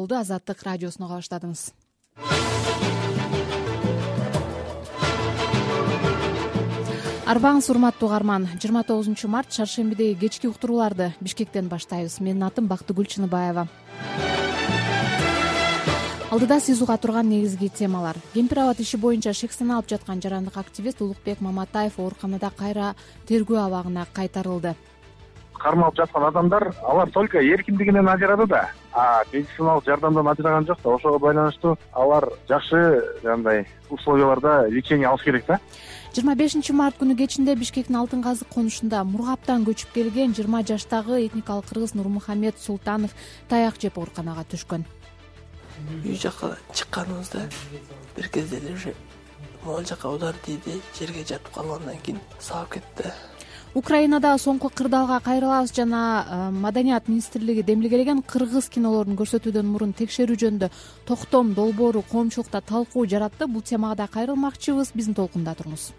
болду. Азаттык радиосуна уга баштадыңыз. Арбаңыз урматтуу угарман. 29 март шаршембидеги кечки уктурууларды Бишкектен баштайбыз. Менин атым Бактыгүл Чыныбаева. Алдыда сиз уга турган негизги темалар. Кемпир абад иши боюнча шексен алып жаткан жарандык активист Улукбек Маматаев ооруканада кайра тергөө абагына кайтарылды. Кармалып жаткан адамдар алар только эркиндигинен ажырады да, медициналык жардамдан ажыраган жок да. Ошого байланыштуу алар жакшы условияларда лечение алыш керек да. 25 март күнү кечинде Бишкектин Алтын Казык конушунда Мургаптан көчүп келген 20 жаштагы этникалык кыргыз Нурмухамед Султанов таяк жеп ооруканага түшкөн. Үй жака чыкканыбызда бир кезде эле уже могул жака удар тийди, жерге жатып калгандан кийин сабап кетти. Украинада соңку кырдаалга кайрылабыз жана Маданият министрлиги демилгелеген кыргыз кинолорун көрсөтүүдөн мурун текшерүү жөнүндө токтом долбоору коомчулукта талкуу жаратты. Бул темага да кайрылмакчыбыз. Биздин толкунда туруңуз.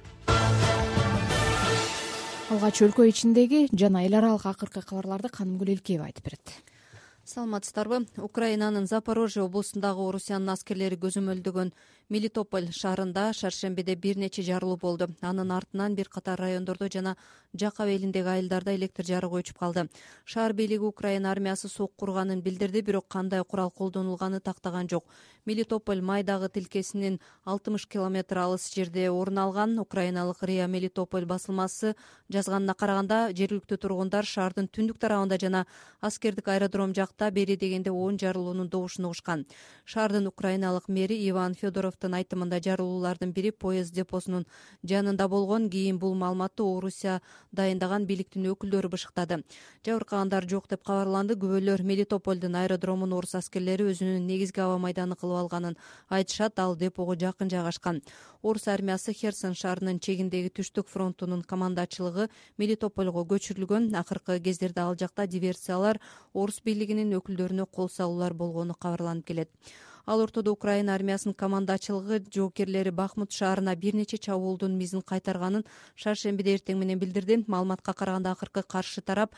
Алгач өлкө ичиндеги жана эл аралык акыркы кабарларды Канымгүл Элкеева айтып берет. Саламатсыздарбы? Украинанын Запорожье облусундагы Орусиянын аскерлери көзөмөлдөгөн Мелитополь шаарында шаршембиде бир нече жарылуу болду. Анын артынан бир катар райондордо жана жак абелиндеги айылдарда электр жарыгы өчүп калды. Шаар бийлиги Украина армиясы сок курганын билдирди, бирок кандай курал колдонулганы тактаган жок. Мелитополь майдагы тилкесинин 60 километр алыс жерде орун алган. Украиналык РИА Мелитополь басылмасы жазганына караганда, жергиликтүү тургундар шаардын түндүк тарабында жана аскердик аэродром жакта бери дегенде 10 жарылуунун добушун угушкан. Шаардын украиналык мэри Иван Федоровдун айтымында жарылуулардын бири поезд депосунун жанында болгон. Кийин бул маалыматты Орусия дайындаган бийликтин өкүлдөрү бышыктады. Жабыркагандар жок деп кабарланды. Күбөлөр Мелитопольдун аэродромун орус аскерлери өзүнүн негизги аба майданы кылып алганын айтышат. Ал депого жакын жайгашкан. Орус армиясы Херсон шаарынын чегиндеги түштүк фронтунун командачылыгы Мелитопольго көчүрүлгөн. Акыркы кездерде ал жакта диверсиялар, орус бийлигинин өкүлдөрүнө кол салуулар болгону кабарланып келет. Ал ортодо Украина армиясынын командачылыгы жоокерлери Бахмут шаарына бир нече чабуулдун мизин кайтарганын шаршембиде эртең менен билдирди. Маалыматка караганда акыркы каршы тарап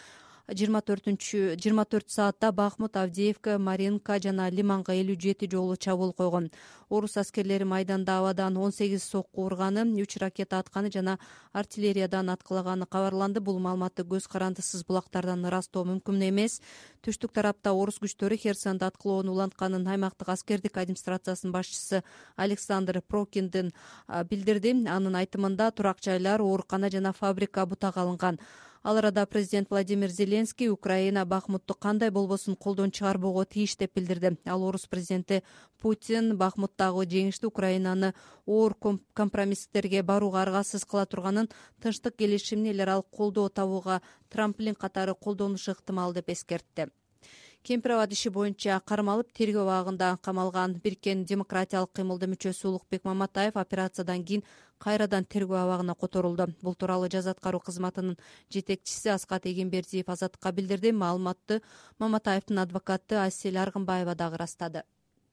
24 саатта Бахмут, Авдеевка, Маринка жана Лиманга 57 жолу чабуул койгон. Орус аскерлери майданда абадан 18 сокку урганы, 3 ракета атканы жана артиллериядан аткылаганы кабарланды. Бул маалыматты көз карандысыз булактардан ырастоо мүмкүн эмес. Түштүк тарапта орус күчтөрү Херсонду аткылоону улантканын аймактык аскердик администрациясынын башчысы Александр Прокиндин билдирди. Анын айтымында турак жайлар, оорукана жана фабрика бутага алынган. Ал арада президент Владимир Зеленский Украина Бахмутту кандай болбосун колдон чыгарбоого тийиш деп билдирди. Ал орус президенти Путин Бахмуттагы жеңиштүү Украинаны оор компромисстерге барууга аргасыз кыла турганын, тынчтык келишимин эл аралык колдоо табууга трамплин катары колдонушу ыктымал деп эскертти. Кемпир абад иши боюнча кармалып тергөө абагында камалган Бириккен демократиялык кыймылдын мүчөсү Улукбек Маматаев операциядан кийин кайрадан тергөө абагына которулду. Бул тууралуу жаза аткаруу кызматынын жетекчиси Аскат Эгембердиев Азаттыкка билдирди. Маалыматты Маматаевдин адвокаты Асель Аргынбаева дагы ырастады.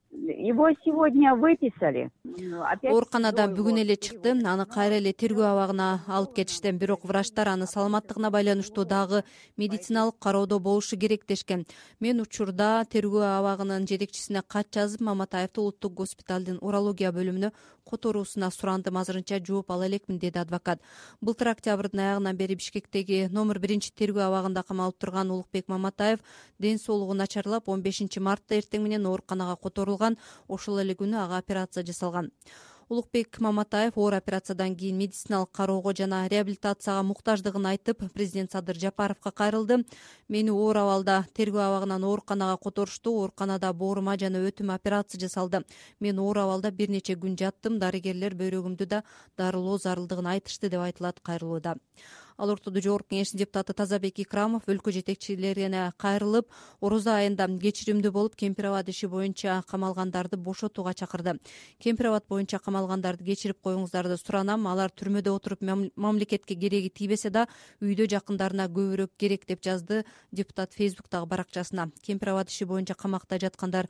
Его сегодня выписали. Ооруканадан бүгүн эле чыкты. Аны кайра эле тергөө абагына алып кетишти. Бирок врачтар аны саламаттыгына байланыштуу дагы медициналык кароодо болушу керек дешкен. Мен учурда тергөө абагынын жетекчисине кат жазып, Маматаевди улуттук госпиталдын урология бөлүмүнө которуусуна сурандым. Азырынча жооп ала элекмин, деди адвокат. Былтыр октябрдын аягынан бери Бишкектеги номер 1 тергөө абагында камалып турган Улукбек Маматаев ден соолугу начарлап 15 мартта эртең менен ооруканага которулган. Ошол эле күнү ага операция жасалган. Улукбек Маматаев оор операциядан кийин медициналык кароого жана реабилитацияга муктаждыгын айтып, президент Садыр Жапаровго кайрылды. Мени оор абалда тергөө абагынан ооруканага которушту. Ооруканада боорума жана өтүм операция жасалды. Мен оор абалда бир нече күн жаттым. Дарыгерлер бөйрөгүмдү да дарылоо зарылдыгын айтышты, деп айтылат кайрылууда. Ал ортодо Жогорку Кеңештин депутаты Тазабек Икрамов өлкө жетекчилерине кайрылып, орозо айында кечиримдүү болуп, Кемпир абад иши боюнча камалгандарды бошотууга чакырды. Кемпир абад боюнча камалгандарды кечирип коюңуздарды суранам. Алар түрмөдө отуруп мамлекетке кереги тийбесе да, үйдө жакындарына көбүрөөк керек, деп жазды депутат Фейсбуктагы баракчасына. Кемпир абад иши боюнча камакта жаткандар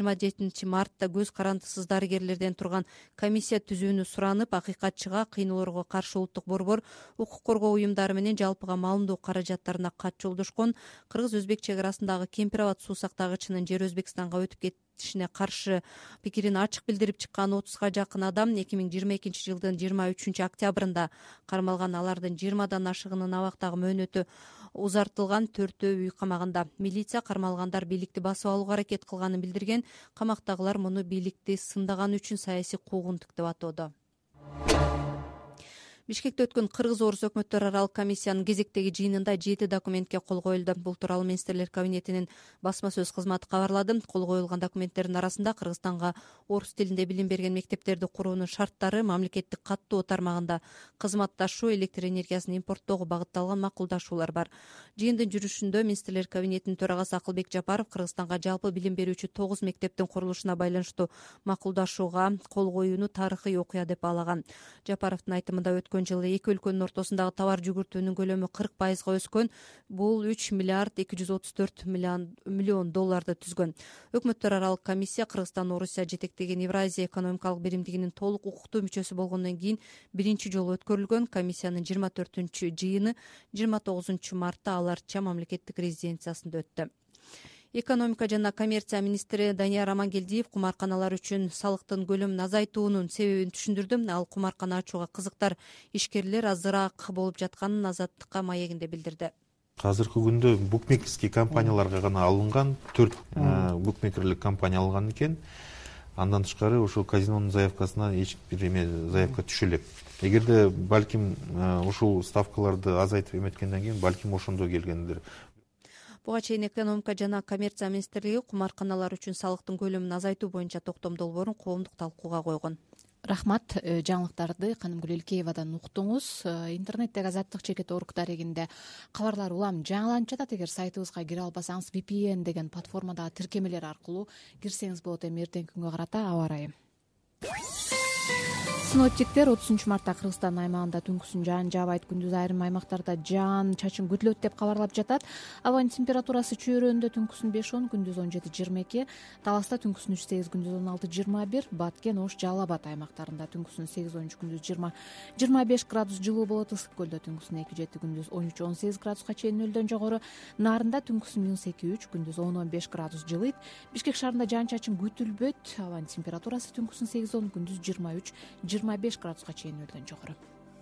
27 мартта көз карандысыз дарыгерлерден турган комиссия түзүүнү суранып, акыйкатчыга, кыйноолорго каршы улуттук борбор, укук коргоо уюмдары менен жалпыга маалымдоо каражаттарына кат жолдошкон. Кыргыз-өзбек чек арасындагы Кемпир Абад суу сактагычынын жер Өзбекстанга өтүп кетишине каршы пикирин ачык билдирип чыккан 30га жакын адам 2022 жылдын 23 октябрында кармалган. Алардын 20дан ашыгынын абактагы мөөнөтү узартылган, 4-өө үй камагында. Милиция кармалгандар бийликти басып алууга аракет кылганын билдирген. Камактагылар муну бийликти сындаган үчүн саясий куугунтук деп атоодо. Бишкекте өткөн Кыргыз-Орус өкмөттөр аралык комиссиянын кезектеги жыйынында 7 документке кол коюлду. Бул тууралуу министрлер кабинетинин басма сөз кызматы кабарлады. Кол коюлган документтердин арасында Кыргызстанга орус тилинде билим берген мектептерди куруунун шарттары, мамлекеттик каттоо тармагында кызматташуу, электр энергиясын импорттоого багытталган макулдашуулар бар. Жыйындын жүрүшүндө министрлер кабинетинин төрагасы Акылбек Жапаров Кыргызстанга жалпы билим берүүчү 9 мектептин курулушуна байланыштуу макулдашууга кол коюуну тарыхый окуя деп баалаган. Жапаровдун айтымында өткөн жылы эки өлкөнүн ортосундагы товар жүгүртүүнүн көлөмү 40%га өскөн. Бул 3 миллиард 234 миллион долларды түзгөн. Өкмөттөр аралык комиссия Кыргызстан Орусия жетектеген Евразия экономикалык биримдигинин толук укуктуу мүчөсү болгондон кийин биринчи жолу өткөрүлгөн. Комиссиянын 24-чү жыйыны 29 мартта Аларча мамлекеттик резиденциясында өттү. Экономика жана коммерция министри Данияр Амангелдиев кумарканалар үчүн салыктын көлөмүн азайтуунун себебин түшүндүрдү. Ал кумаркана ачууга кызыктар ишкерлер азыраак болуп жатканын Азаттыкка маегинде билдирди. Азыркы күндө букмекерский компанияларга гана алынган 4 букмекерлик компания алган экен. Андан тышкары ошол казинонун заявкасына эч бир эме заявка түшө элек. Эгерде балким ушул ставкаларды азайтып эметкенден кийин балким ошондо келгендир. Буга чейин экономика жана коммерция министрлиги кумарканалар үчүн салыктын көлөмүн азайтуу боюнча токтом долбоорун коомдук талкууга койгон. Рахмат. Жаңылыктарды Канымгүл Элкеевадан уктуңуз. Интернеттеги Азаттык чекит орг дарегинде кабарлар улам жаңыланып жатат. Эгер сайтыбызга кире албасаңыз VPN деген платформадагы тиркемелер аркылуу кирсеңиз болот. Эми эртеңки күнгө карата аба ырайы. Синоптиктер 30 мартта Кыргызстан аймагында түнкүсүн жаан жаабайт, күндүз айрым аймактарда жаан чачын күтүлөт деп кабарлап жатат. Абанын температурасы чөйрөндө түнкүсүн 5-10, күндүз 17-22, Таласта түнкүсүн 3-8, күндүз 16-21, Баткен, Ош, Жалал Абад аймактарында түнкүсүн 8-13, күндүз 20-25 градус жылуу болот. Ысык көлдө түнкүсүн 2-7, күндүз 13-18 градуска чейин нөлдөн жогору. Нарында түнкүсүн -2-3, күндүз 10-15 градус жылыйт. Бишкек шаарында жаан чачын күтүлбөйт. Абанын температурасы түнкүсүн 8-10, күндүз 23-25 градуска чейин нөлдөн жогору.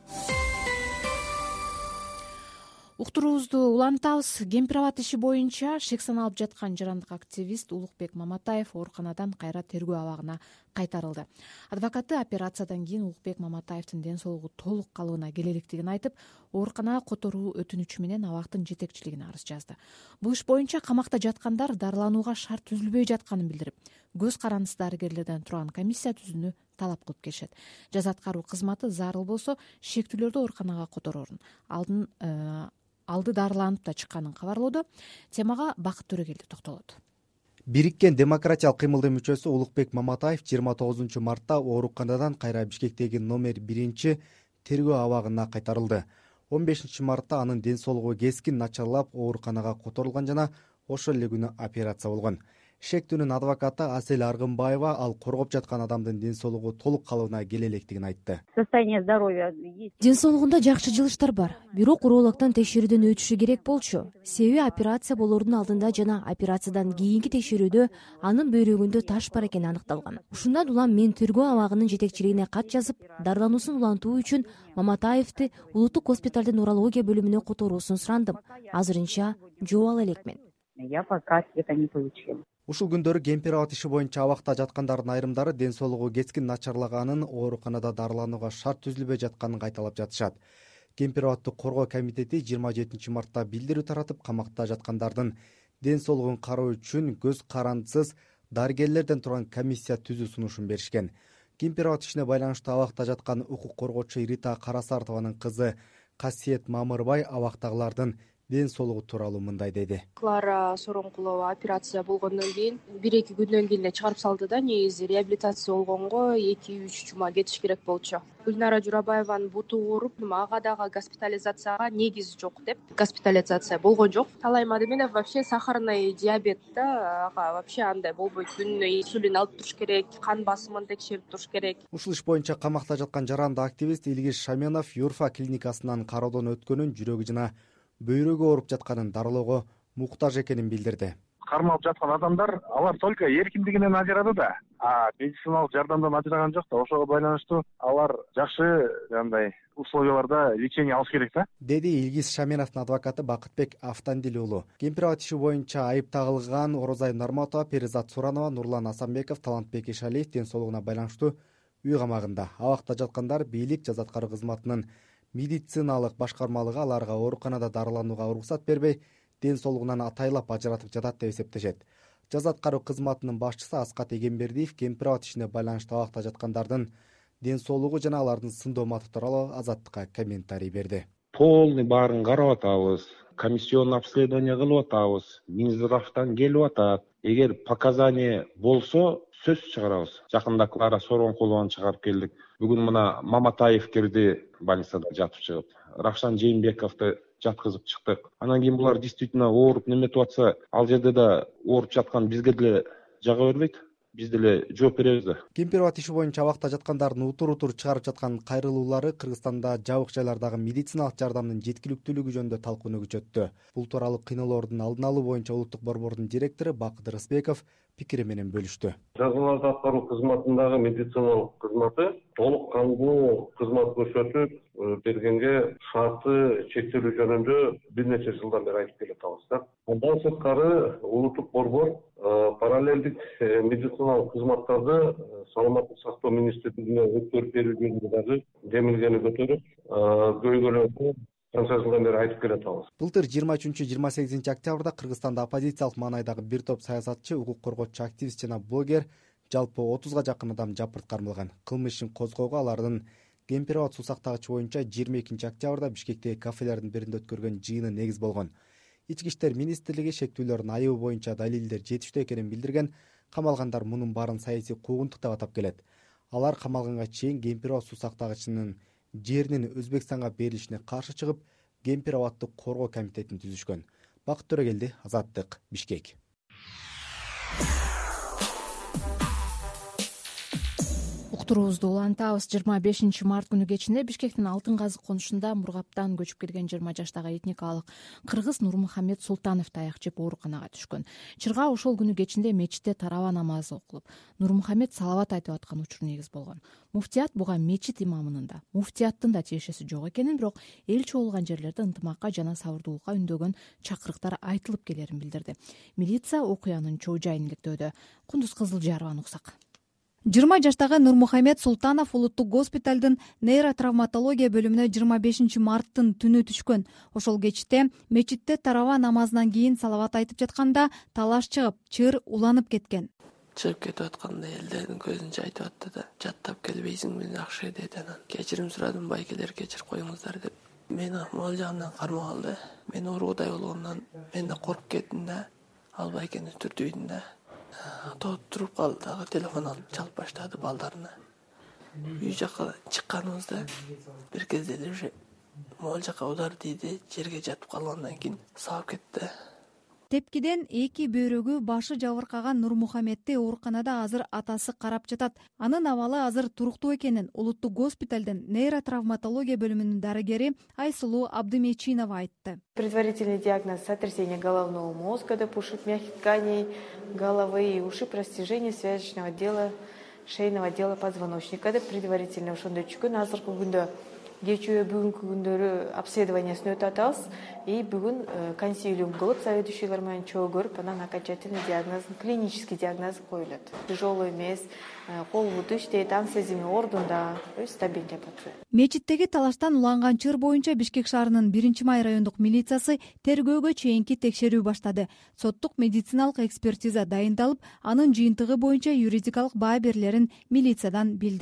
Уктуруубузду улантабыз. Кемпир Абад иши боюнча шек саналып жаткан жарандык активист Улукбек Маматаев ооруканадан кайра тергөө абагына кайтарылды. Адвокаты операциядан кийин Улукбек Маматаевдин ден соолугу толук калыбына келе электигин айтып, ооруканага которуу өтүнүчү менен абактын жетекчилигине арыз жазды. Бул иш боюнча камакта жаткандар дарыланууга шарт түзүлбөй жатканын билдирип, көз карандысыз дарыгерлерден турган комиссия түзүүнү талап кылып келишет. Жаза аткаруу кызматы зарыл болсо шектүүлөрдү ооруканага которорун, алды дарыланып да чыкканын кабарлоодо. Темага Бакыт Төрөгелди токтолот. Бириккен демократиялык кыймылдын мүчөсү Улукбек Маматаев 29 мартта ооруканадан кайра Бишкектеги номер 1 тергөө абагына кайтарылды. 15 мартта анын ден соолугу кескин начарлап ооруканага которулган жана ошол эле күнү операция болгон. Шектүүнүн адвокаты Асель Аргынбаева ал коргоп жаткан адамдын ден соолугу толук калыбына келе электигин айтты. Состояние здоровья есть. Ден соолугунда жакшы жылыштар бар, бирок урологдон текшерүүдөн өтүшү керек болчу. Себеби операция болоордун алдында жана операциядан кийинки текшерүүдө анын бөйрөгүндө таш бар экени аныкталган. Ушундан улам мен тергөө абагынын жетекчилигине кат жазып, дарылануусун улантуу үчүн Маматаевди улуттук госпиталдын урология бөлүмүнө которуусун сурандым. Азырынча жооп ала элекмин. Я пока ответа не получила. Ушул күндөрү Кемпир Абад иши боюнча абакта жаткандардын айрымдары ден соолугу кескин начарлаганын, ооруканада дарыланууга шарт түзүлбөй жатканын кайталап жатышат. Кемпир Абадты коргоо комитети 27 мартта билдирүү таратып, камакта жаткандардын ден соолугун кароо үчүн көз карандысыз дарыгерлерден турган комиссия түзүү сунушун беришкен. Кемпир Абад ишине байланыштуу абакта жаткан укук коргоочу Рита Карасартованын кызы Касиет Мамырбай абактагылардын ден соолугу тууралуу мындай деди. Клара Сооронкулова операция болгондон кийин 1-2 күндөн кийин эле чыгарып салды да. Негизи реабилитация болгонго 2-3 жума кетиш керек болчу. Гүлнара Журабаеванын буту ооруп, ага дагы госпитализацияга негиз жок деп госпитализация болгон жок. Талай Мадемедов вообще сахарный диабет да, ага вообще андай болбойт. Күнүнө инсулин алып туруш керек, кан басымын текшерип туруш керек. Ушул иш боюнча камакта жаткан жарандуу активист Илгиз Шаменов Юрфа клиникасынан кароодон өткөнүн, жүрөгү жана бөйрөгү ооруп жатканын дарылоого муктаж экенин билдирди. Кармалып жаткан адамдар алар только эркиндигинен ажырады да, медициналык жардамдан ажыраган жок да. Ошого байланыштуу алар жакшы андай условияларда лечение алыш керек да, деди Илгиз Шаменовдун адвокаты Бакытбек Автандил уулу. Кемпир-абад иши боюнча айып тагылган Орозай Нарматова, Перизат Суранова, Нурлан Асанбеков, Талантбек Ишалиев ден соолугуна байланыштуу үй камагында. Абакта жаткандар бийлик жаза аткаруу кызматынын медициналык башкармалыгы аларга ооруканада дарыланууга уруксат бербей, ден соолугунан атайлап ажыратып жатат деп эсептешет. Жаза аткаруу кызматынын башчысы Аскат Эгембердиев кемпир-абад ишине байланыштуу абакта жаткандардын ден соолугу жана алардын сындооматы тууралуу Азаттыкка комментарий берди. Полный баарын карап атабыз, комиссионный обследование кылып атабыз, Минздравтан келип атат. Эгер показания болсо сөз чыгарабыз. Жакында Клара Сооронкулованы чыгарып келдик. Бүгүн мына Маматаев кирди, больницада жатып чыгып. Равшан Жээнбековду жаткызып чыктык. Анан кийин булар действительно ооруп неметип атса, ал жерде да ооруп жаткан бизге деле жага бербейт. Биз деле жооп беребиз да. Кемпир-абад иши боюнча абакта жаткандардын утур чыгарып жаткан кайрылуулары Кыргызстанда жабык жайлардагы медициналык жардамдын жеткиликтүүлүгү жөнүндө талкууну күчөттү. Бул тууралуу кыйноолордун алдын алуу боюнча улуттук борбордун директору Бакыт Рысбеков пикири менен бөлүштү. Жазаларды аткаруу кызматындагы медициналык кызматы толук кандуу кызмат көрсөтүп бергенге шарты чектелүү жөнүндө бир нече жылдан бери айтып келатабыз да. Андан сырткары улуттук борбор параллелдик медициналык кызматтарды саламаттык сактоо министрлигине өткөрүп берүү жөнүндө дагы демилгени көтөрүп көйгөйлөрдү канча жылдан бери айтып келатабыз. Былтыр 23-28 октябрда Кыргызстанда оппозициялык маанайдагы бир топ саясатчы, укук коргоочу, активист жана блогер жалпы 30га жакын адам жапырт кармалган. Кылмыш козгоого алардын Кемпир-абад суу сактагычы боюнча 22 октябрда Бишкектеги кафелердин биринде өткөргөн жыйыны негиз болгон. Ички иштер министрлиги шектүүлөрдүн айыбы боюнча далилдер жетиштүү экенин билдирген. Камалгандар мунун баарын саясий куугунтук деп атап келет. Алар камалганга чейин Кемпир-абад суу сактагычынын жеринин Өзбекстанга берилишине каршы чыгып, Кемпир-абадты коргоо комитетин түзүшкөн. Бакыт Төрөгелди, Азаттык, Бишкек. Уктуруубузду улантабыз. 25 март күнү кечинде Бишкектин Алтын казык конушунда Мургаптан көчүп келген 20 жаштагы этникалык кыргыз Нурмухаммед Султанов таяк жеп ооруканага түшкөн. Чырга ошол күнү кечинде мечитте тарава намазы окулуп, Нурмухаммед салават айтып аткан учур негиз болгон. Муфтият буга мечит имамынын да, муфтияттын да тиешеси жок экенин, бирок эл чогулган жерлерде ынтымакка жана сабырдуулукка үндөгөн чакырыктар айтылып келерин билдирди. Милиция окуянын чоо жайын иликтөөдө. Кундуз Кызылжарованы уксак. 20 жаштагы Нурмухаммед Султанов улуттук госпиталдын нейротравматология бөлүмүнө 25 марттын түнү түшкөн. Ошол кечте мечитте тарава намазынан кийин салават айтып жатканда талаш чыгып, чыр уланып кеткен. Чыгып кетип атканда элдердин көзүнчө айтып атты да, жаттап келбейсиңби жакшы деди. Анан кечирим сурадым, байкелер кечирип коюңуздар деп. Мени могул жагынан кармап алды. Мен оорудай болгондон мен да коркуп кеттим да, ал байкени түртүйдүм да. Туруп калды дагы, телефон алып чалып баштады балдарына. Үй жакка чыкканыбызда бир кезде эле уже могул жакка удар тийди, жерге жатып калгандан кийин сабап кетти. Тепкиден эки бөйрөгү, башы жабыркаган Нурмухаммедти ооруканада азыр атасы карап жатат. Анын абалы азыр туруктуу экенин улуттук госпиталдын нейротравматология бөлүмүнүн дарыгери Айсулуу Абдымечинова айтты. Предварительный диагноз — сотрясение головного мозга, ушиб мягких тканей головы и ушиб растяжение связочного отдела, шейного отдела позвоночника. Предварительно ошондой түшкөн. Азыркы күндө кечээ бүгүнкү күндөрү обследованиясын өтүп атабыз. И бүгүн консилиум кылып, заведующийлер менен чогуу көрүп, анан окончательный диагноз, клинический диагноз коюлат. Тяжелый эмес, кол буту иштейт, аң сезими ордунда, стабиль деп атышат. Мечиттеги талаштан уланган чыр боюнча Бишкек шаарынын 1-май райондук милициясы тергөөгө чейинки текшерүү баштады. Соттук медициналык экспертиза дайындалып, анын жыйынтыгы боюнча юридикалык баа берилерин милициядан билдик.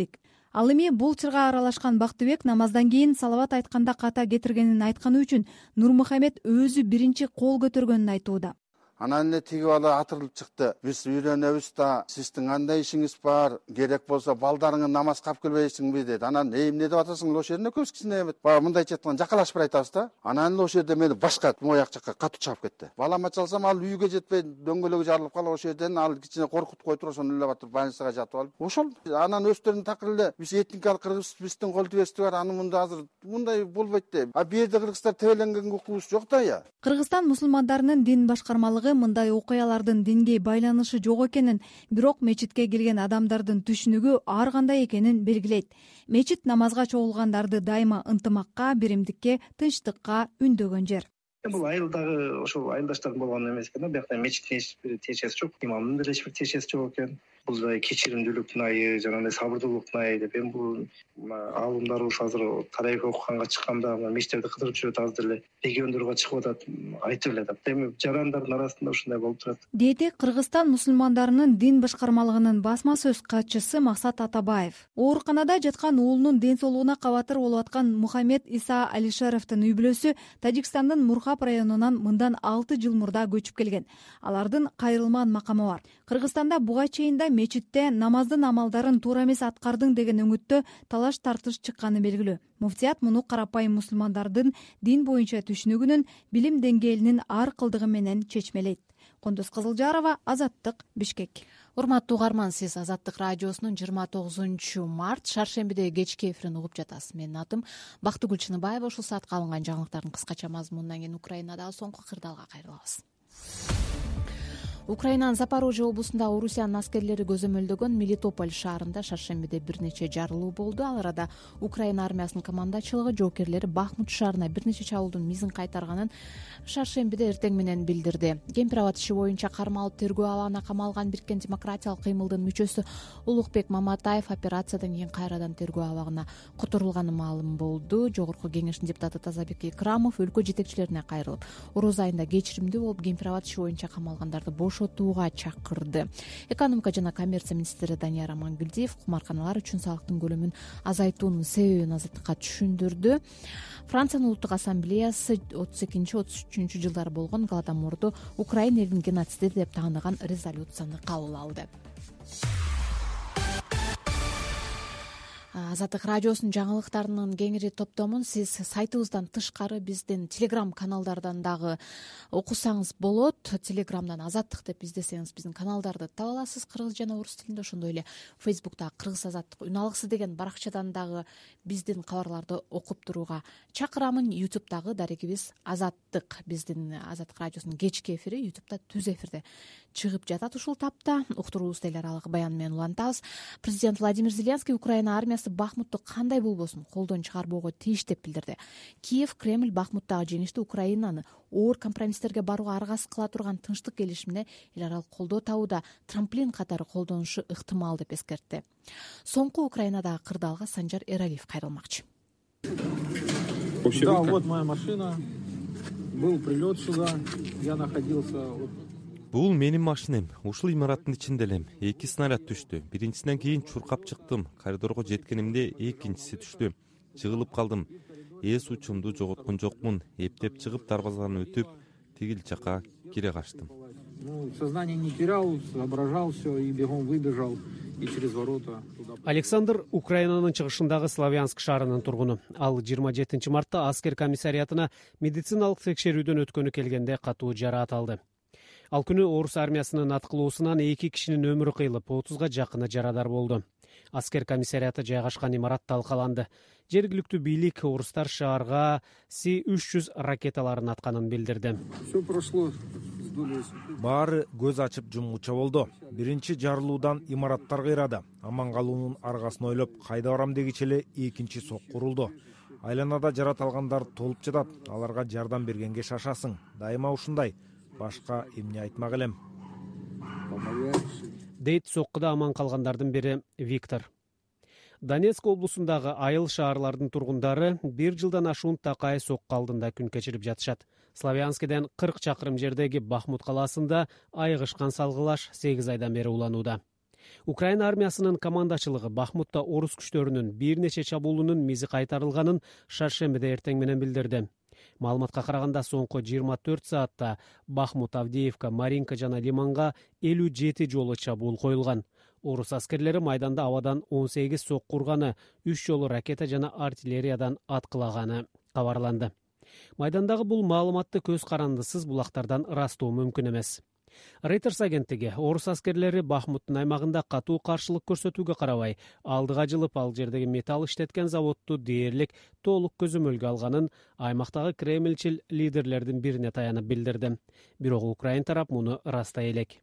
Ал эми бул чырга аралашкан Бактыбек намаздан кийин салават айтканда ката кетиргенин айтканы үчүн Нурмухамед өзү биринчи кол көтөргөнүн айтууда. Анан эле тиги бала атырылып чыкты. Биз үйрөнөбүз да, сиздин кандай ишиңиз бар? Керек болсо балдарыңы намазга алып келбейсиңби деди. Анан эмне деп атасың? Ошол жерде көз кичине эмет. Баягы мындайча айтканда жакалашып бир айтабыз да. Анан ошол жерде мени башка мояк жакка катуу чаап кетти. Балама чалсам ал үйгө жетпей дөңгөлөгү жарылып калып ошол жерден ал кичине коркутуп коюп туруп ошону эле батыр больницага жатып алып. Ошол анан өздөрүнүн такыр эле биз этникалык кыргызбыздын кол тибести бар. Аны мында азыр мындай болбойт деп. А бу жерде кыргыздар тебеленген укугубуз жок да я. Кыргызстан мусулмандарынын дин башкармалыгы мындай окуялардын динге байланышы жок экенин, бирок мечитке келген адамдардын түшүнүгү ар кандай экенин белгилейт. Мечит намазга чогулгандарды дайыма ынтымакка, биримдикке, тынчтыкка үндөгөн жер. Бул айылдагы ошол айылдаштардын болгону эмес экен да, биякта мечиттин эч бир тиешеси жок, имамдын деле эч бир тиешеси жок экен. Бул жай кечиримдүүлүктүн айы, жанагындай сабырдуулуктун айы деп. Эми бул аалымдарыбыз азыр тарайкы окуганга чыкканда мечиттерди кыдырып жүрөт, азыр деле региондорго чыгып атат, айтып эле атат. Эми жарандардын арасында ушундай болуп турат. Деди Кыргызстан мусулмандарынын дин башкармалыгынын басма сөз катчысы Максат Атабаев. Ооруканада жаткан уулунун ден соолугуна кабатыр болуп аткан Мухаммед Иса Алишеровдун үй бүлөсү Тажикстандын Мурхап районунан мындан 6 жыл мурда көчүп келген. Алардын кайрылман макамы бар. Кыргызстанда буга чейин да мечитте намаздын амалдарын туура эмес аткардың деген үмүттө талаш тартыш чыкканы белгилүү. Муфтият муну карапайым мусулмандардын дин боюнча түшүнүгүнүн, билим деңгээлинин ар кылдыгы менен чечмелейт. Кондос Кызылжарова, Азаттык, Бишкек. Урматтуу угарман, сиз Азаттык радиосунун 29 март шаршембиде кечки эфирин угуп жатасыз. Менин атым Бактыгүл Чыныбаева. Ушул саатка алынган жаңылыктардын кыскача мазмунунан кийин Украинадагы соңку кырдаалга кайрылабыз. Украинанын Запорожье облусунда Орусиянын аскерлери көзөмөлдөгөн Мелитополь шаарында шаршембиде бир нече жарылуу болду. Ал арада Украина армиясынын командачылыгы жоокерлери Бахмут шаарына бир нече чабуулдун мизин кайтарганын шаршембиде эртең менен билдирди. Кемпир-абад иши боюнча кармалып тергөө абагына камалган Бириккен демократиялык кыймылдын мүчөсү Улукбек Маматаев операциядан кийин кайрадан тергөө абагына которулганы маалым болду. Жогорку кеңештин депутаты Тазабек Икрамов өлкө жетекчилерине кайрылып, ороз айында кечиримдүү болуп Кемпир-абад иши боюнча камалгандарды бошотууга чакырды. Экономика жана коммерция министри Данияр Амангелдиев кумарканалар үчүн салыктын көлөмүн азайтуунун себебин Азаттыкка түшүндүрдү. Франциянын улуттук ассамблеясы 32-33 жылдары болгон Голодоморду Украина элинин геноциди деп тааныган резолюцияны кабыл алды. Азаттык радиосунун жаңылыктарынын кеңири топтомун сиз сайтыбыздан тышкары биздин телеграм каналдардан дагы окусаңыз болот. Телеграмдан Азаттык деп издесеңиз биздин каналдарды таба аласыз кыргыз жана орус тилинде. Ошондой эле Фейсбуктагы Кыргыз Азаттык үн алгысы деген баракчадан дагы биздин кабарларды окуп турууга чакырамын. YouTube'дагы дарегибиз Азаттык, биздин Азаттык радиосунун кечки эфири YouTube'да түз эфирде чыгып жатат. Ушул тапта уктуруубузду эл аралык баян менен улантабыз. Президент Владимир Зеленский Украина армиясы Бахмутту кандай болбосун колдон чыгарбоого тийиш деп билдирди. Киев Кремль Бахмуттагы жеңишти Украинаны оор компромисстерге барууга аргасыз кыла турган тынчтык келишимине эл аралык колдоо табууда трамплин катары колдонушу ыктымал деп эскертти. Соңку Украинадагы кырдаалга Санжар Эралиев кайрылмакчы. Да, вот моя машина. Был прилет сюда. Я находился. Бул менин машинем. Ушул имараттын ичинде элем. 2 снаряд түштү. Биринчисинен кийин чуркап чыктым. Коридорго жеткенимде экинчиси түштү. Жыгылып калдым. Эс учумду жоготкон жокмун. Эптеп чыгып дарбазаны өтүп, тигил жака кире качтым. Сознание не терял, соображал все и бегом выбежал и через ворота туда. Александр Украинанын чыгышындагы Славянск шаарынын тургуну. Ал 27 мартта аскер комиссариатына медициналык текшерүүдөн өткөнү келгенде катуу жараат алды. Ал күнү орус армиясынын аткылоосунан 2 кишинин өмүрү кыйылып, 30га жакыны жарадар болду. Аскер комиссариаты жайгашкан имарат талкаланды. Жергиликтүү бийлик орустар шаарга С-300 ракеталарын атканын билдирди. Все прошло. Баары көз ачып жумгуча болду. Биринчи жарылуудан имараттар кыйрады. Аман калуунун аргасын ойлоп, кайда барам дегиче эле экинчи сок курулду. Айланада жарат алгандар толуп жатат. Аларга жардам бергенге шашасың. Дайыма ушундай. Башка эмне айтмак элем. Дейт соккуда аман калгандардын бири Виктор. Донецк облусундагы айыл шаарлардын тургундары 1 жылдан ашуун такай сокко алдында күн кечирип жатышат. Славянскиден 40 чакырым жердеги Бахмут калаасында айыгышкан салгылаш 8 айдан бери уланууда. Украина армиясынын командачылыгы Бахмутта орус күчтөрүнүн бир нече чабуулунун мизи кайтарылганын шаршембиде эртең менен билдирди. Маалыматка караганда соңку 24 саатта Бахмут, Авдеевка, Маринка жана Лиманга 57 жолу чабуул коюлган. Орус аскерлери майданда абадан 18 сокку урганы, 3 жолу ракета жана артиллериядан аткылаганы кабарланды. Майдандагы бул маалыматты көз карандысыз булактардан ырастоо мүмкүн эмес. Reuters агенттиги орус аскерлери Бахмуттун аймагында катуу каршылык көрсөтүүгө карабай, алдыга жылып ал жердеги металл иштеткен заводду дээрлик толук көзөмөлгө алганын аймактагы кремльчил лидерлердин бирине таянып билдирди. Бирок Украин тарап муну ырастай элек.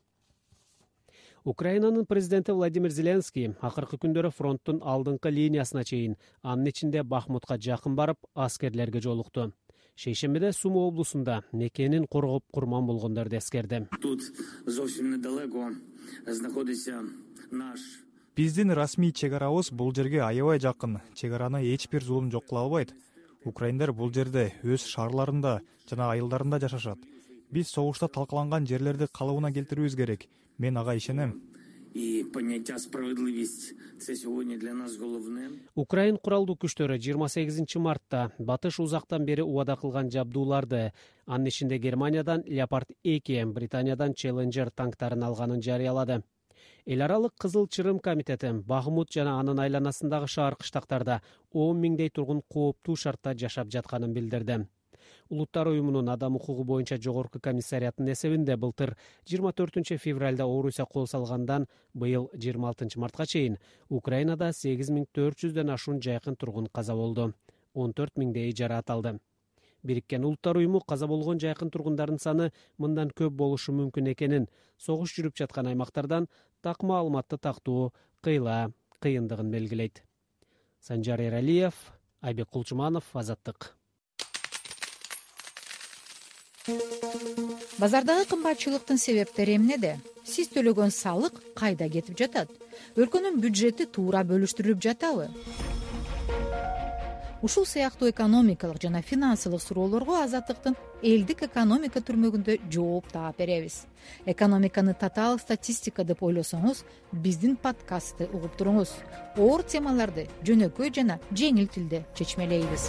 Украинанын президенти Владимир Зеленский акыркы күндөрү фронттун алдыңкы линиясына чейин, анын ичинде Бахмутка жакын барып, аскерлерге жолукту. Шейшембиде Сума облусунда некенин коргоп курман болгондорду эскерди. Тут зовсім недалеко знаходиться наш. Биздин расмий чегарабыз бул жерге аябай жакын. Чегараны эч бир зулум жок кыла албайт. Украиндар бул жерде өз шаарларында жана айылдарында жашашат. Биз согушта талкаланган жерлерди калыбына келтирүүбүз керек. Мен ага ишенем. И поняття справедливість – це сьогодні для нас головне. Украин куралдуу күчтөрү 28 мартта батыш узактан бери убада кылган жабдууларды, анын ичинде Германиядан Leopard 2, Британиядан Challenger танктарын алганын жарыялады. Эл аралык Кызыл Чырым комитети Бахмут жана анын айланасындагы шаар кыштактарда 10 миңдей тургун кооптуу шартта жашап жатканын билдирди. Улуттар уюмунун адам укугу боюнча жогорку комиссариятынын эсебинде былтыр 24 февралда Орусия кол салгандан быйыл 26 мартка чейин Украинада 8400дөн ашуун жайкын тургун каза болду. 14 миңдей жараат алды. Бириккен Улуттар уюму каза болгон жайкын тургундардын саны мындан көп болушу мүмкүн экенин, согуш жүрүп жаткан аймактардан так маалыматты тактоо кыйындыгын белгилейт. Санжар Эралиев, Айбек Кулчуманов, Азаттык. Базардагы кымбатчылыктын себептери эмнеде? Сиз төлөгөн салык кайда кетип жатат? Өлкөнүн бюджети туура бөлүштүрүлүп жатабы? Ушул сыяктуу экономикалык жана финансылык суроолорго Азаттыктын элдик экономика түрмөгүндө жооп таап беребиз. Экономиканы татаал статистика деп ойлосоңуз, биздин подкастты угуп туруңуз. Оор темаларды жөнөкөй жана жеңил тилде чечмелейбиз.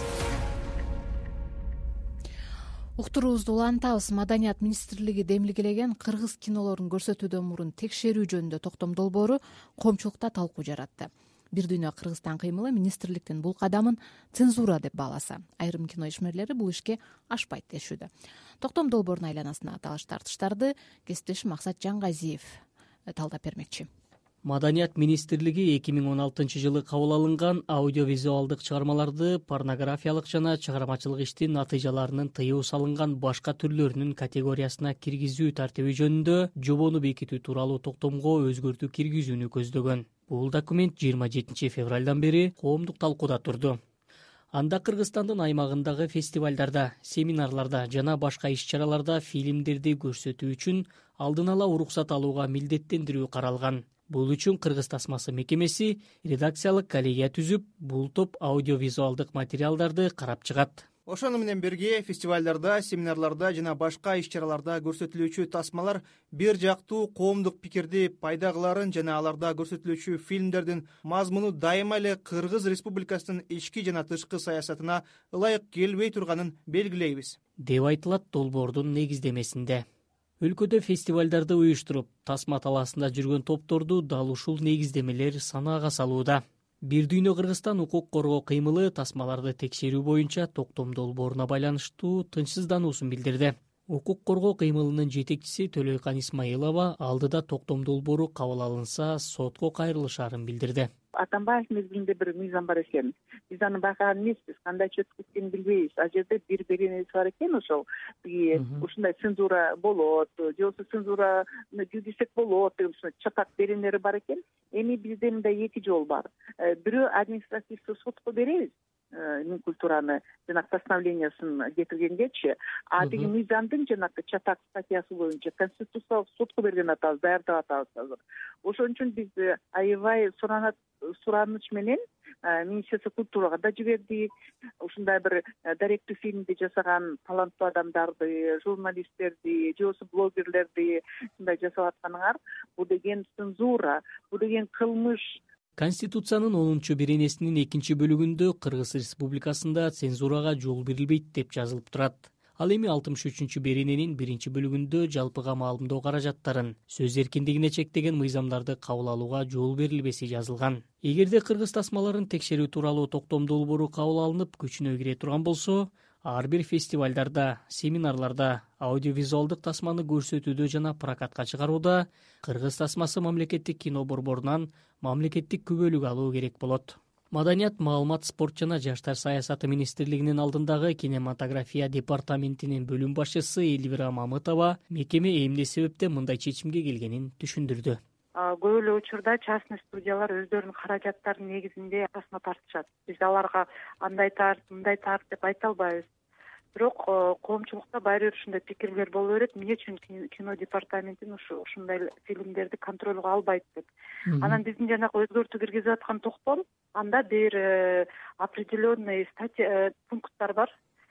Уктуруубузду улантабыз. Маданият министрлиги демилгелеген кыргыз кинолорун көрсөтүүдөн мурун текшерүү жөнүндө токтом долбоору коомчулукта талкуу жаратты. Бир дүйнө Кыргызстан кыймылы министрликтин бул кадамын цензура деп бааласа, айрым кино ишмерлери бул ишке ашпайт дешүүдө. Токтом долбоорунун айланасына талаш тартыштарды кесиптешим Максат Жангазиев талдап бермекчи. Маданият министрлиги 2016 жылы кабыл алынган аудиовизуалдык чыгармаларды порнографиялык жана чыгармачылык иштин натыйжаларынын тыюу салынган башка түрлөрүнүн категориясына киргизүү тартиби жөнүндө жобону бекитүү тууралуу токтомго өзгөртүү киргизүүнү көздөгөн. Бул документ 27 февралдан бери коомдук талкууда турду. Анда Кыргызстандын аймагындагы фестивалдарда, семинарларда жана башка иш-чараларда фильмдерди көрсөтүү үчүн алдын ала уруксат алууга милдеттендирүү каралган. Бул үчүн Кыргыз тасмасы мекемеси редакциялык коллегия түзүп, бул топ аудиовизуалдык материалдарды карап чыгат. Ошону менен бирге фестивалдарда, семинарларда жана башка иш-чараларда көрсөтүлүүчү тасмалар бир жактуу коомдук пикирди пайда кыларын жана аларда көрсөтүлүүчү фильмдердин мазмуну дайыма эле Кыргыз Республикасынын ички жана тышкы саясатына ылайык келбей турганын белгилейбиз, деп айтылат долбоордун негиздемесинде. Өлкөдө фестивалдарды уюштуруп, тасма талаасында жүргөн топторду дал ушул негиздемелер санаага салууда. Бир дүйнө Кыргызстан укук коргоо кыймылы тасмаларды текшерүү боюнча токтом долбооруна байланыштуу тынчсыздануусун билдирди. Укук коргоо кыймылынын жетекчиси Төлөйкан Исмаилова алдыда токтом долбоору кабыл алынса сотко кайрылышаарын билдирди. Атамбаев мезгилинде бир мыйзам бар экен. Биз аны байкаган эмеспиз, кандай чөтүп кеткенин билбейбиз. А жерде бир беренеси бар экен, ошол ушундай цензура болот, же болбосо цензураны жүргүзсөк болот деген чатак беренелери бар экен. Эми бизде мындай эки жол бар. Бирөө административдүү сотко беребиз, Минкультураны жанагы постановлениясын кетиргенгечи, а деген мыйзамдын жанагы чатак статьясы боюнча конституциялык сотко берген атабыз, даярдап атабыз азыр. Ошон үчүн биз аябай сураныч менен министерство культурага да жибердик. Ушундай бир даректүү фильмди жасаган таланттуу адамдарды, журналисттерди же болбосо блогерлерди ушундай жасап атканыңар, бул деген цензура, бул деген кылмыш. Конституциянын 10-беренесинин 2-бөлүгүндө Кыргыз Республикасында цензурага жол берилбейт деп жазылып турат. Ал эми 63-берененин 1-бөлүгүндө жалпыга маалымдоо каражаттарын, сөз эркиндигине чектеген мыйзамдарды кабыл алууга жол берилбеси жазылган. Эгерде кыргыз тасмаларын текшерүү тууралуу токтом долбоору кабыл алынып күчүнө кире турган болсо, ар бир фестивалдарда, семинарларда, аудиовизуалдык тасманы көрсөтүүдө жана прокатка чыгарууда кыргыз тасмасы мамлекеттик кино борборунан мамлекеттик күбөлүк алуу керек болот. Маданият, маалымат, спорт жана жаштар саясаты министрлигинин алдындагы кинематография департаментинин бөлүм башчысы Элвира Мамытова мекеме эмне себептен мындай чечимге келгенин түшүндүрдү. Көп эле учурда частный студиялар өздөрүнүн каражаттарынын негизинде тасма тартышат. Биз аларга андай тарт, мындай тарт деп айта албайбыз. Бирок коомчулукта баары бир ушундай пикирлер боло берет. Эмне үчүн кино департаментин ушундай фильмдерди контролго албайт деп. Анан биздин жанагы өзгөртүү киргизип аткан токтом, анда бир определенный пункттар бар.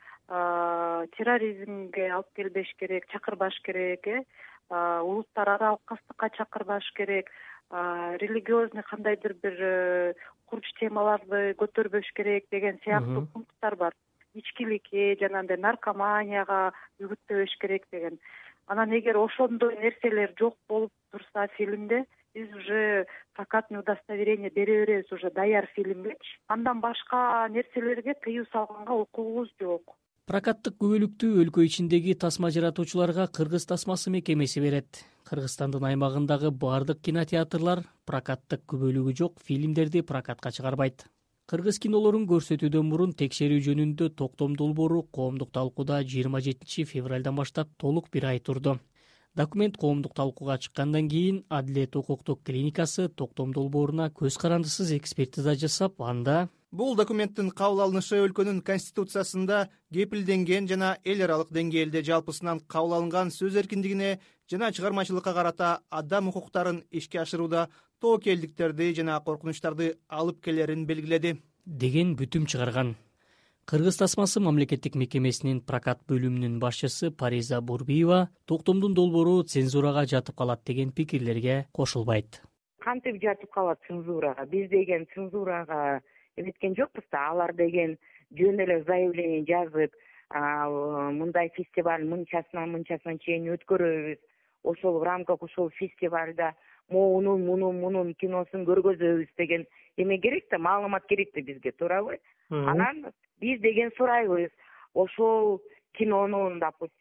Терроризмге алып келбеш керек, чакырбаш керек, улуттар аралык кастыкка чакырбаш керек, религиозный кандайдыр бир курч темаларды көтөрбөш керек деген сыяктуу пункттар бар. Ичкиликке жанагындай наркоманияга үгүттөбөш керек деген. Анан эгер ошондой нерселер жок болуп турса фильмде, биз уже прокатный удостоверение бере беребиз уже даяр фильмгечи. Андан башка нерселерге тыюу салганга укугубуз жок. Прокаттык күбөлүктү өлкө ичиндеги тасма жаратуучуларга Кыргыз тасмасы мекемеси берет. Кыргызстандын аймагындагы бардык кинотеатрлар прокаттык күбөлүгү жок фильмдерди прокатка чыгарбайт. Кыргыз кинолорун көрсөтүүдөн мурун текшерүү жөнүндө токтом долбоору коомдук талкууда 27 февралдан баштап толук бир ай турду. Документ коомдук талкууга чыккандан кийин Адилет укуктук клиникасы токтом долбооруна көз карандысыз экспертиза жасап, анда бул документтин кабыл алынышы өлкөнүн конституциясында кепилденген жана эл аралык деңгээлде жалпысынан кабыл алынган сөз эркиндигине жана чыгармачылыкка карата адам укуктарын ишке ашырууда тоокелдиктерди жана коркунучтарды алып келерин белгиледи деген бүтүм чыгарган. Кыргыз тасмасы мамлекеттик мекемесинин прокат бөлүмүнүн башчысы Париза Бурбиева токтомдун долбоору цензурага жатып калат деген пикирлерге кошулбайт. Кантип жатып калат цензурага? Биз деген цензурага эметкен жокпуз да. Алар деген жөн эле заявление жазып, мындай фестиваль мынчасынан чейин өткөрөбүз. Ошол в рамках ошол фестивалда мунун киносун көргөзөбүз деген эме керек да, маалымат керек да бизге, туурабы? Анан биз деген сурайбыз. Ошол кинонун,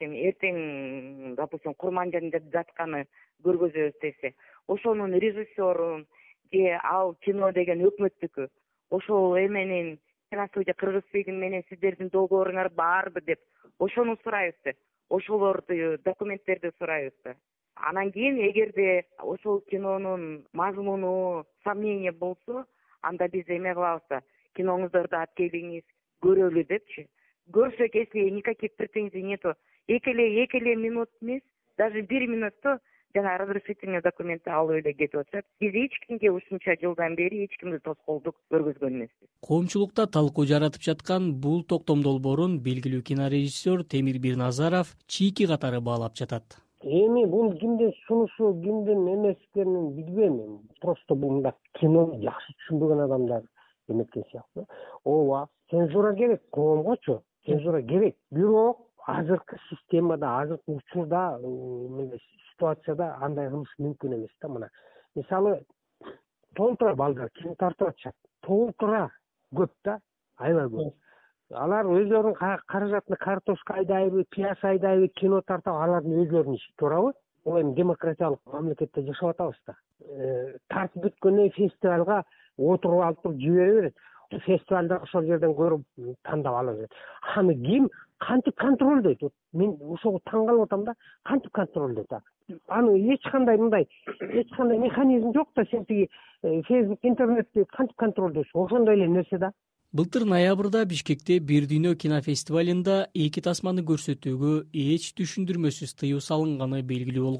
эртең, Курманжан жатканы көргөзөбүз десе, ошонун режиссерун же ал кино деген өкмөттүкү, ошол эменин киностудия Кыргыз фильм менен сиздердин долбооруңар барбы деп ошону сурайбыз да. Ошолорду документтерди сурайбыз да. Анан кийин эгерде ошол кинонун мазмуну сомнение болсо, анда биз эме кылабыз да, киноңуздарды алып келиңиз, көрөлү депчи. Көрсөк, если никаких претензий нету, эки минут эмес, даже 1 минутто жана разрешительный документти алып эле кетип атышат. Биз эч кимге ушунча жылдан бери эч кимди тоскоолдук көргөзгөн эмеспиз. Коомчулукта талкуу жаратып жаткан бул токтом долбоорун белгилүү кинорежиссер Темир Бирназаров чийки катары баалап жатат. Эми бул кимдин сунушу, кимдин эмес экенин билбейм. Просто бул мындай кинону жакшы түшүнбөгөн адамдар эметкен сыяктуу. Ооба, цензура керек коомгочу, цензура керек. Бирок азыркы системада, азыркы учурда, ситуацияда андай кылыш мүмкүн эмес да. Мына мисалы толтура балдар кино тартып атышат. Толтура көп да, аябай көп. Алар өздөрүнүн каражатына картошка айдайбы, пияз айдайбы, кино тартып, алардын өздөрүнүн иши, туурабы? Ол эми демократиялык мамлекетте жашап атабыз да. Тартып бүткөндөн фестивалга отуруп алып туруп жибере берет. Фестивалда ошол жерден көрүп тандап ала берет. Аны ким кантип контролдойт? Мен ошого таң калып атам да, кантип контролдойт? Аны эч кандай механизм жок да, сен тиги Facebook, интернетти кантип контролдойсуң? Ошондой эле нерсе да. Былтыр ноябрда Бишкекте Бир дүйнө кинофестивалында эки тасманы көрсөтүүгө эч түшүндүрмөсүз тыюу салынганы белгилүү болгон.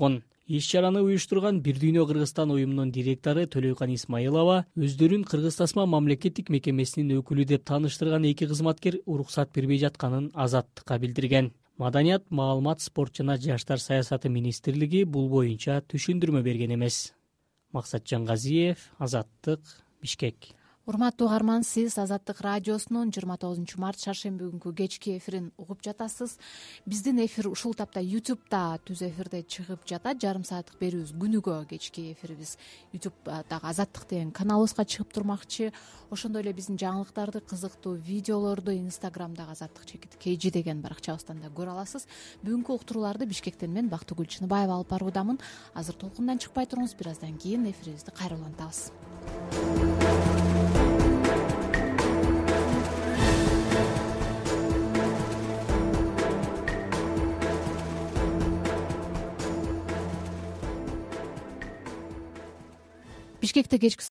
Иш чараны уюштурган Бир дүйнө Кыргызстан уюмунун директору Төлөйкан Исмаилова өздөрүн Кыргыз тасма мамлекеттик мекемесинин өкүлү деп тааныштырган эки кызматкер уруксат бербей жатканын Азаттыкка билдирген. Маданият, маалымат, спорт жана жаштар саясаты министрлиги бул боюнча түшүндүрмө берген эмес. Максатжан Газиев, Азаттык, Бишкек. Урматтуу угарман, сиз Азаттык радиосунун 29 март шаршемби күнкү кечки эфирин угуп жатасыз. Биздин эфир ушул тапта YouTube'да түз эфирде чыгып жатат. Жарым сааттык берүүбүз күнүгө кечки эфирибиз YouTube'дагы Азаттык деген каналыбызга чыгып турмакчы. Ошондой эле биздин жаңылыктарды, кызыктуу видеолорду Instagram'дагы Азаттык _KG деген баракчабыздан да көрө аласыз. Бүгүнкү уктурууларды Бишкектен мен Бактыгүл Чыныбаева алып баруудамын. Азыр толкундан чыкпай туруңуз, бир аздан кийин эфирибизди кайра улантабыз. Бишкекте кечки